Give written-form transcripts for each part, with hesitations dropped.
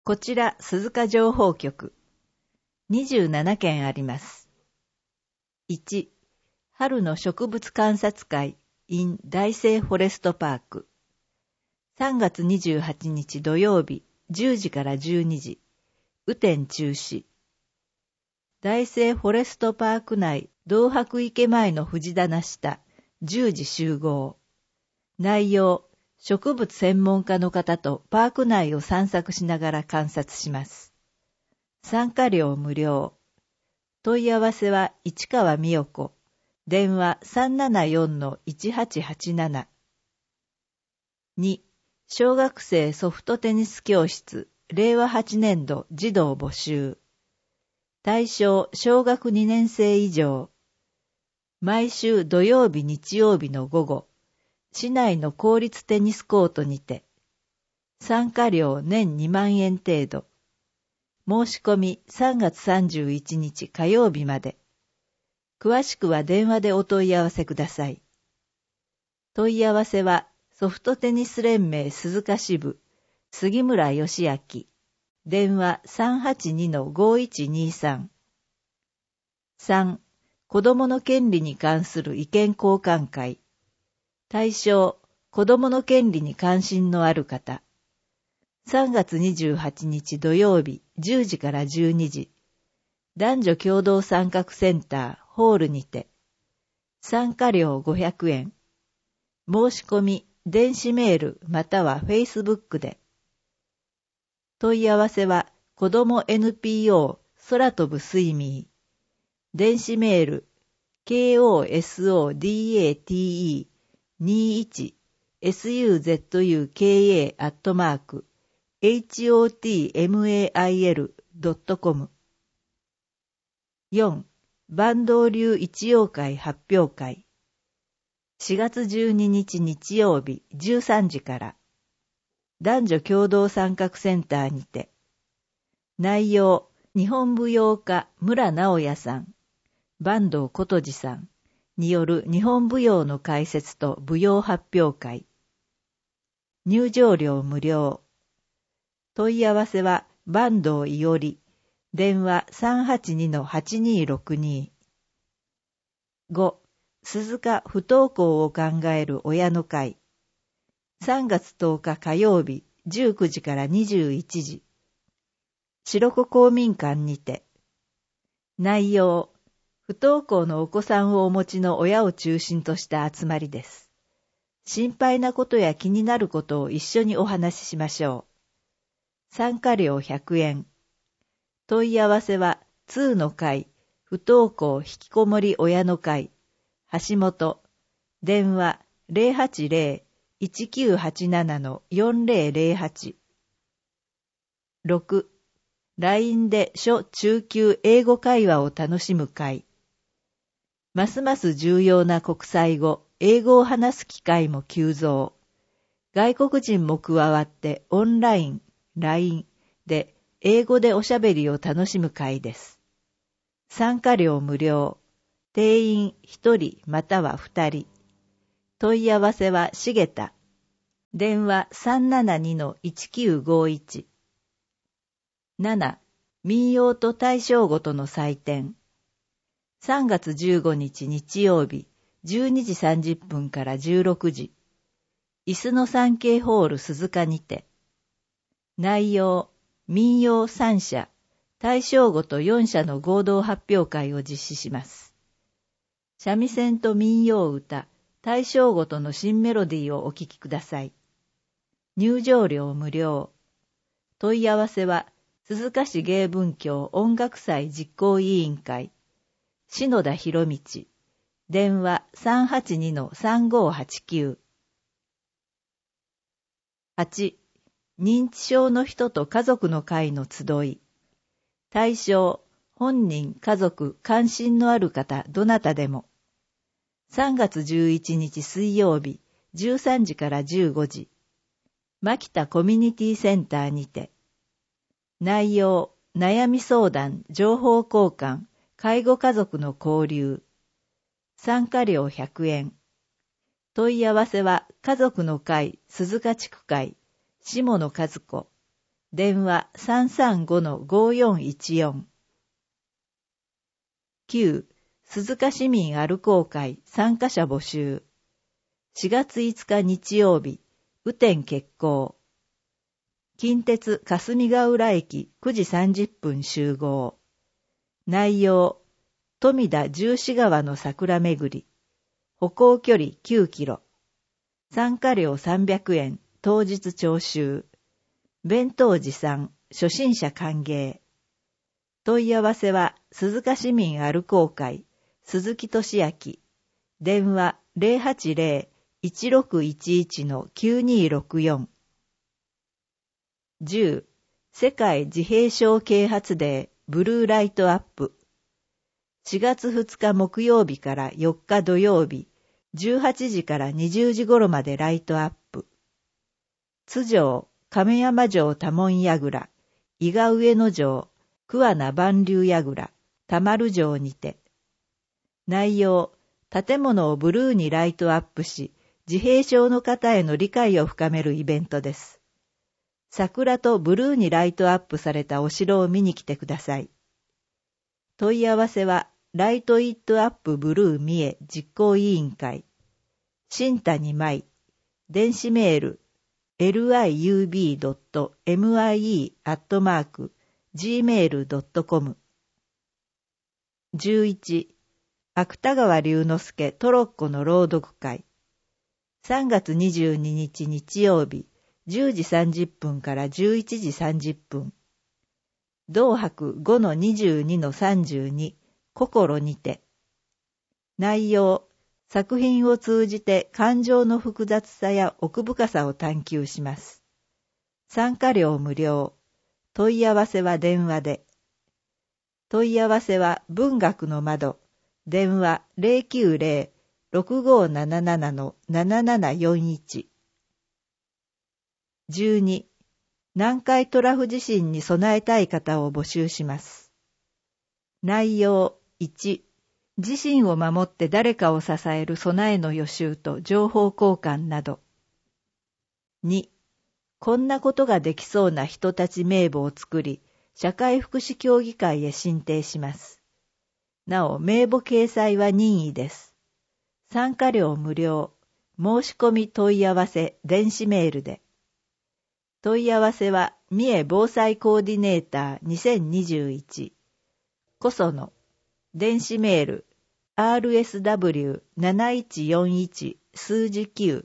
こちら鈴鹿情報局。27件あります。1、春の植物観察会 in 大生フォレストパーク。3月28日土曜日10時から12時。雨天中止。大生フォレストパーク内道白池前の藤棚下10時集合。内容、植物専門家の方とパーク内を散策しながら観察します。参加料無料。問い合わせは市川美代子。電話 374-1887。2、小学生ソフトテニス教室、令和8年度児童募集。対象、小学2年生以上。毎週土曜日日曜日の午後、市内の公立テニスコートにて。参加料年2万円程度。申し込み3月31日火曜日まで。詳しくは電話でお問い合わせください。問い合わせはソフトテニス連盟鈴鹿支部杉村義明。電話 382-5123。3、子どもの権利に関する意見交換会。対象、子どもの権利に関心のある方。3月28日土曜日10時から12時。男女共同参画センターホールにて。参加料500円。申し込み、電子メールまたは Facebook で。問い合わせは、子ども NPO 空飛ぶスイミー。電子メール、kosoduka@hotmail.com。 4、坂東流一葉会発表会。4月12日日曜日13時から。男女共同参画センターにて。内容、日本舞踊家村直也さん、坂東琴次さんによる日本舞踊の解説と舞踊発表会。入場料無料。問い合わせは坂東いおり。電話 382-8262。5、鈴鹿不登校を考える親の会。3月10日火曜日19時から21時。白子公民館にて。内容、不登校のお子さんをお持ちの親を中心とした集まりです。心配なことや気になることを一緒にお話ししましょう。参加料100円。問い合わせは、2の会、不登校引きこもり親の会、橋本、電話 080-1987-4008。6、LINE で初中級英語会話を楽しむ会。ますます重要な国際語、英語を話す機会も急増。外国人も加わってオンライン、LINE で英語でおしゃべりを楽しむ会です。参加料無料。定員1人または2人。問い合わせは重田。電話 372-1951。7、民謡と大正ごとの祭典。3月15日日曜日、12時30分から16時。椅子の産経ホール鈴鹿にて。内容、民謡3社、大正ごと4社の合同発表会を実施します。三味線と民謡歌、大正ごとの新メロディーをお聴きください。入場料無料。問い合わせは、鈴鹿市芸文教音楽祭実行委員会、篠田博道、電話 382-3589。8、認知症の人と家族の会の集い。対象、本人、家族、関心のある方、どなたでも。3月11日水曜日、13時から15時。牧田コミュニティセンターにて。内容、悩み相談、情報交換、介護家族の交流。参加料100円。問い合わせは、家族の会、鈴鹿地区会、下野和子。 電話 335-5414。9. 鈴鹿市民アルコー会参加者募集。4月5日日曜日、雨天決行。近鉄霞ヶ浦駅9時30分集合。内容、富田十四川の桜巡り。歩行距離9キロ。参加料300円、当日徴収。弁当持参、初心者歓迎。問い合わせは、鈴鹿市民アルコー会、鈴木俊明。電話080-1611-9264。10. 世界自閉症啓発デーブルーライトアップ。4月2日木曜日から4日土曜日、18時から20時頃までライトアップ。津城、亀山城多聞櫓、伊賀上野城、桑名万流櫓、田丸城にて。内容、建物をブルーにライトアップし、自閉症の方への理解を深めるイベントです。桜とブルーにライトアップされたお城を見に来てください。問い合わせは、ライトイットアップブルー三重実行委員会。新谷舞。電子メール、liub.mie@gmail.com。 11. 芥川龍之介トロッコの朗読会。3月22日日曜日、10時30分から11時30分。同泊 5-22-32、心にて。内容、作品を通じて感情の複雑さや奥深さを探求します。参加料無料。問い合わせは電話で。問い合わせは文学の窓。電話 090-6577-7741。12. 南海トラフ地震に備えたい方を募集します。内容1、自身を守って誰かを支える備えの予習と情報交換など。2、こんなことができそうな人たち名簿を作り、社会福祉協議会へ申請します。なお、名簿掲載は任意です。参加料無料。申し込み問い合わせ電子メールで。問い合わせは、三重防災コーディネーター2021。こその、電子メール、rsw7141 数字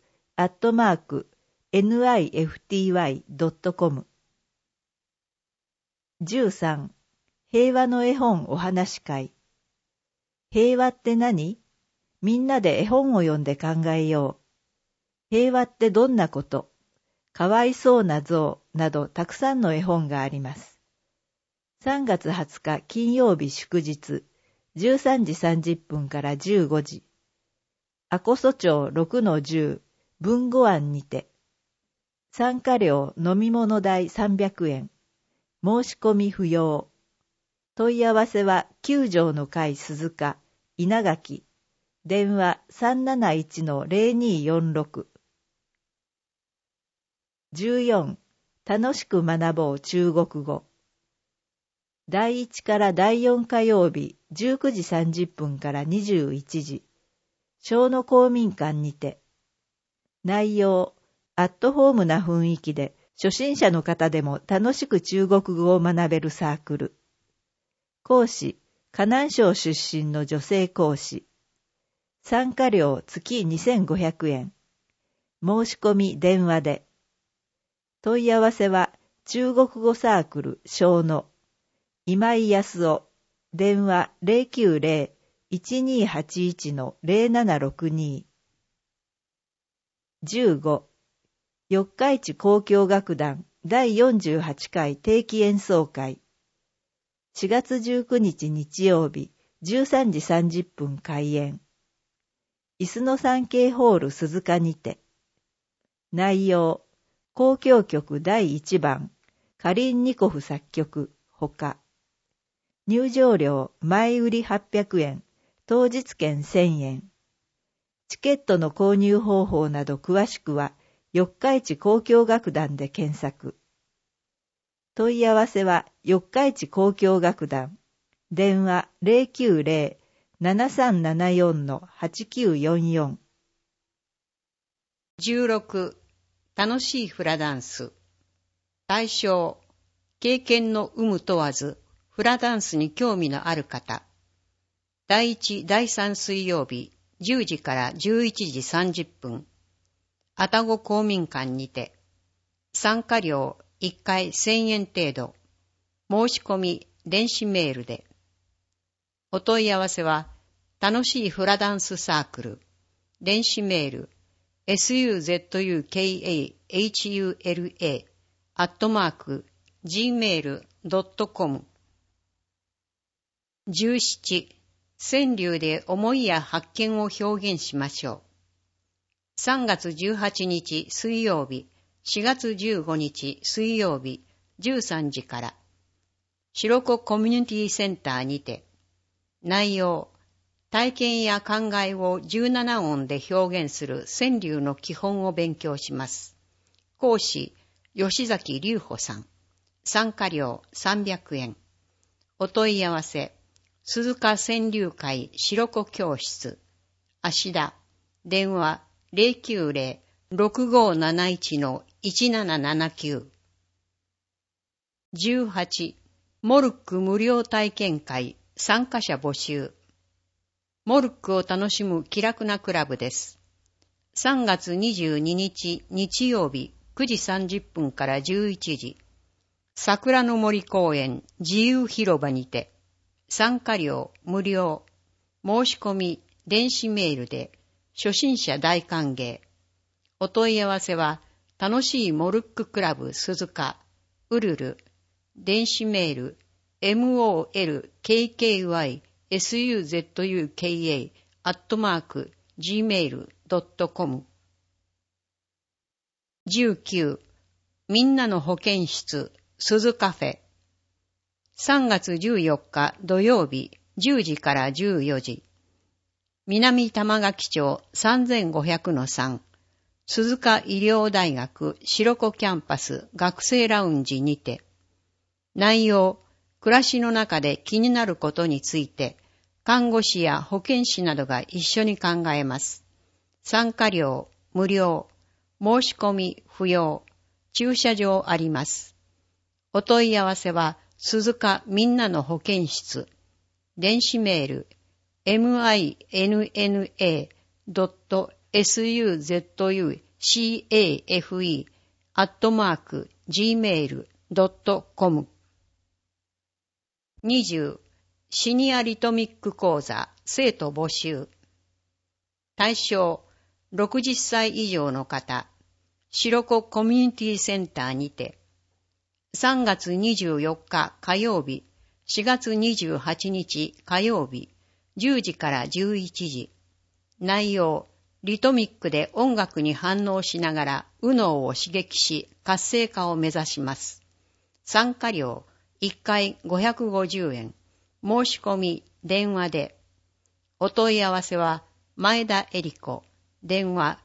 9、@nifty.com。13. 平和の絵本お話会。平和って何？みんなで絵本を読んで考えよう。平和ってどんなこと？かわいそうな像などたくさんの絵本があります。3月20日金曜日祝日、13時30分から15時。阿古蘇町 6-10 文語庵にて。参加料飲み物代300円。申し込み不要。問い合わせは9条の会鈴鹿、稲垣。電話 371-0246。14. 楽しく学ぼう中国語。第1から第4火曜日19時30分から21時。小野公民館にて。内容、アットホームな雰囲気で初心者の方でも楽しく中国語を学べるサークル。講師、河南省出身の女性講師。参加料月2500円。申し込み電話で。問い合わせは中国語サークル小野。今井康夫。電話 090-1281-0762。15. 四日市交響楽団第48回定期演奏会。4月19日日曜日13時30分開演。椅子の三景ホール鈴鹿にて。内容、交響曲第1番、カリンニコフ作曲、ほか。入場料、前売り800円、当日券1000円。チケットの購入方法など詳しくは、四日市交響楽団で検索。 問い合わせは四日市交響楽団。電話090-7374-8944。 16. 楽しいフラダンス。対象、経験の有無問わず、フラダンスに興味のある方。第1、第3水曜日、10時から11時30分。愛宕公民館にて。参加料1回1000円程度。申し込み、電子メールで。お問い合わせは、楽しいフラダンスサークル。電子メール、suzukahula@gmail.com。17、川柳で思いや発見を表現しましょう。3月18日水曜日、4月15日水曜日、13時から、白子コミュニティセンターにて、内容、体験や考えを17音で表現する川柳の基本を勉強します。講師、吉崎隆穂さん。参加料300円。お問い合わせ、鈴鹿川柳会白子教室。芦田。電話090-6571-1779。18、モルック無料体験会参加者募集。モルックを楽しむ気楽なクラブです。3月22日日曜日9時30分から11時。桜の森公園自由広場にて。参加料無料。申し込み電子メールで。初心者大歓迎。お問い合わせは楽しいモルッククラブ鈴鹿ウルル。電子メール molkksuzuka@gmail.com。 19. みんなの保健室鈴カフェ。3月14日土曜日10時から14時。南玉垣町 3500-3 鈴鹿医療大学白子キャンパス学生ラウンジにて。内容、暮らしの中で気になることについて、看護師や保健師などが一緒に考えます。参加料無料。申し込み不要。駐車場あります。お問い合わせは鈴鹿みんなの保健室。電子メールminna.suzukafe@gmail.com。 20. シニアリトミック講座生徒募集。対象60歳以上の方。白子コミュニティセンターにて。3月24日火曜日、4月28日火曜日、10時から11時。内容、リトミックで音楽に反応しながら右脳を刺激し活性化を目指します。参加料1回550円。申し込み電話で。お問い合わせは前田恵里子。電話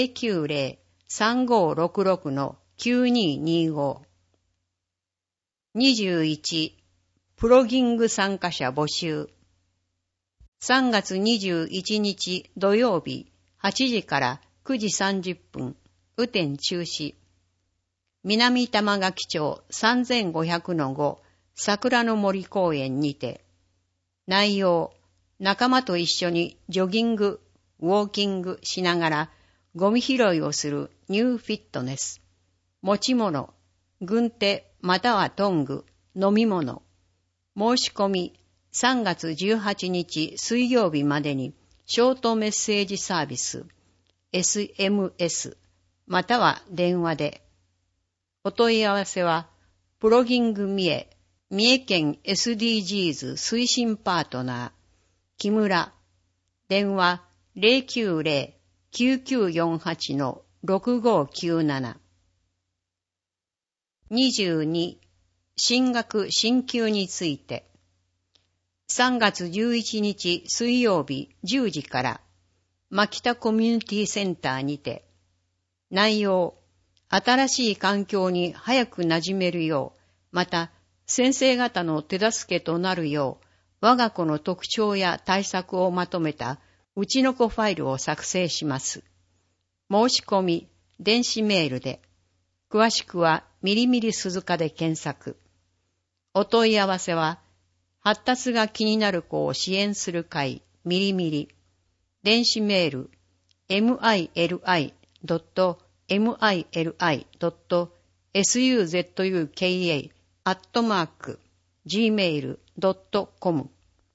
090-3566-9225。21. プロギング参加者募集。3月21日土曜日8時から9時30分。雨天中止。南玉垣町 3500-5 桜の森公園にて。内容、仲間と一緒にジョギング、ウォーキングしながらゴミ拾いをするニューフィットネス。持ち物、軍手またはトング、飲み物。申し込み3月18日水曜日までにショートメッセージサービス SMS または電話で。お問い合わせはプロギング三重、三重県 SDGs 推進パートナー木村。電話090-9948-6597。22. 進学進級について。3月11日水曜日10時から牧田コミュニティセンターにて。内容、新しい環境に早く馴染めるようまた、先生方の手助けとなるよう、我が子の特徴や対策をまとめたうちの子ファイルを作成します。申し込み、電子メールで、詳しくはみりみり鈴鹿で検索。お問い合わせは、発達が気になる子を支援する会みりみり、電子メール、mili.suzuka@gmail.com。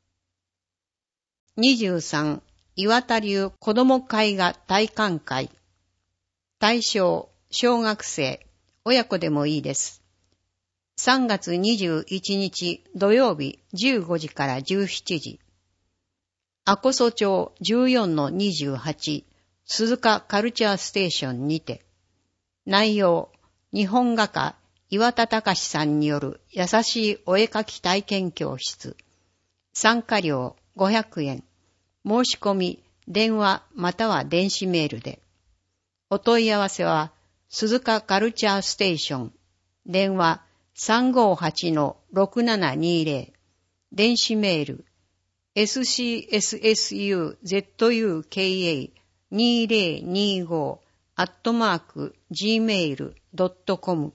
23. 岩田流子ども絵画体感会。対象、小学生、親子でもいいです。3月21日土曜日15時から17時。阿古蘇町 14-28 鈴鹿カルチャーステーションにて。内容、日本画家岩田隆さんによる優しいお絵描き体験教室。参加料500円。申し込み、電話または電子メールで。お問い合わせは、鈴鹿カルチャーステーション。電話 358-6720。電子メール、scsuzuka2025@gmail.com。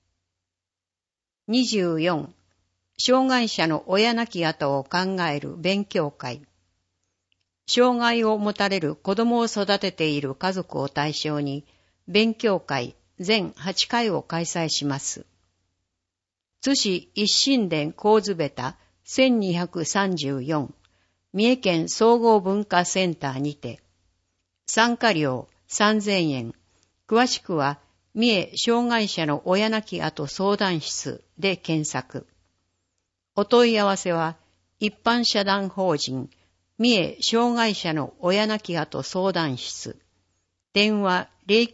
24. 障害者の親亡き後を考える勉強会。障害を持たれる子供を育てている家族を対象に、勉強会全8回を開催します。津市一心殿神津ベタ1234、三重県総合文化センターにて。参加料3000円。詳しくは、三重障害者の親亡き後相談室で検索。お問い合わせは、一般社団法人、三重障害者の親亡き後相談室。電話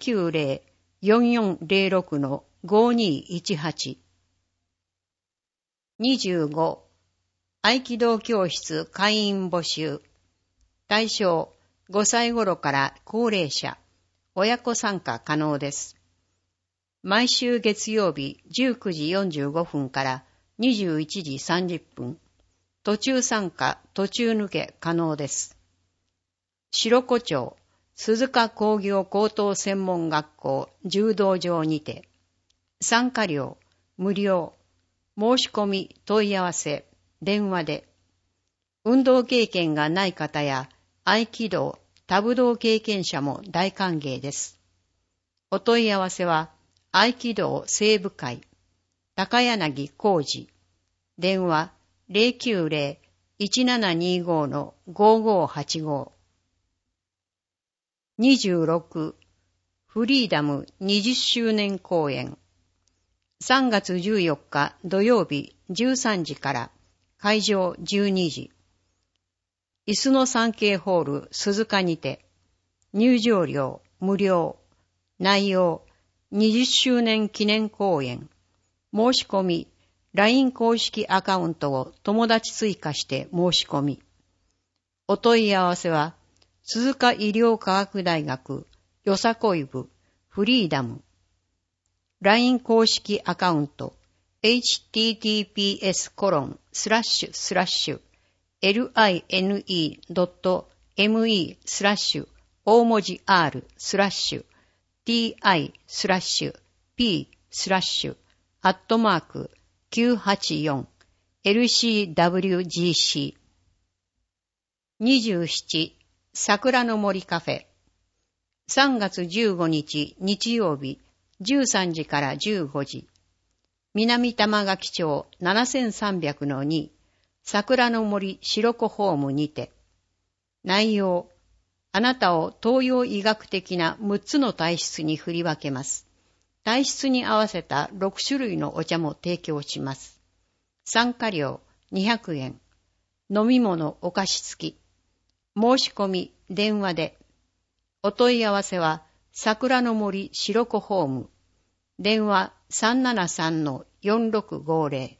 090-4406-5218。25. 合気道教室会員募集。対象、5歳頃から高齢者、親子参加可能です。毎週月曜日19時45分から21時30分。途中参加、途中抜け可能です。白子町、鈴鹿工業高等専門学校柔道場にて。参加料、無料。申し込み、問い合わせ、電話で。運動経験がない方や合気道、多武道経験者も大歓迎です。お問い合わせは、合気道西部会、高柳浩二。電話 090-1725-5585。26. フリーダム20周年公演。3月14日土曜日13時から会場12時。椅子の産経ホール鈴鹿にて。入場料無料。内容20周年記念公演。申し込み、LINE 公式アカウントを友達追加して申し込み。お問い合わせは、鈴鹿医療科学大学よさこい部フリーダム。LINE 公式アカウント https://line.me/ 大文字 r/t/p/984-LCWGC。 27. 桜の森カフェ。3月15日日曜日13時から15時。南玉垣町 7300-2 桜の森白子ホームにて。内容、あなたを東洋医学的な6つの体質に振り分けます。体質に合わせた6種類のお茶も提供します。参加料200円。飲み物お菓子付き。申し込み電話で。お問い合わせは桜の森白子ホーム。電話 373-4650。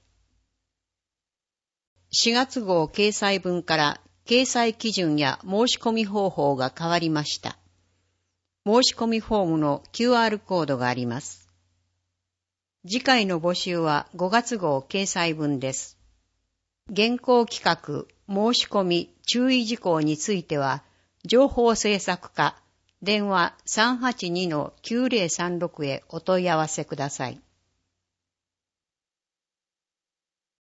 4月号掲載分から掲載基準や申し込み方法が変わりました。申し込みフォームの QR コードがあります。 次回の募集は5月号掲載分です。原稿企画、申し込み、注意事項については、情報制作課、電話 382-9036 へお問い合わせください。